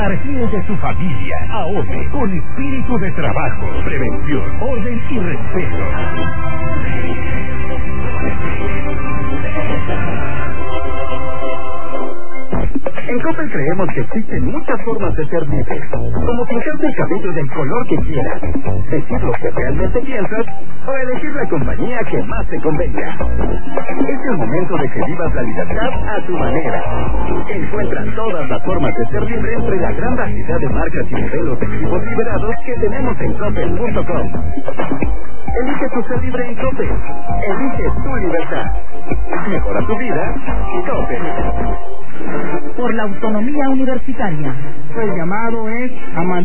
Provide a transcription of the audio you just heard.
Ríe de su familia. Ahorre con espíritu de trabajo, prevención, orden y respeto. En Coppel creemos que existen muchas formas de ser libre, como pintarte el cabello del color que quieras, decir lo que realmente piensas o elegir la compañía que más te convenga. Es el momento de que vivas la libertad a tu manera. Encuentra todas las formas de ser libre entre la gran variedad de marcas y modelos de equipos liberados que tenemos en Coppel.com. Elige tu ser libre en Coppel. Elige tu libertad. Mejora tu vida. Coppel. Por la autonomía universitaria. El llamado es a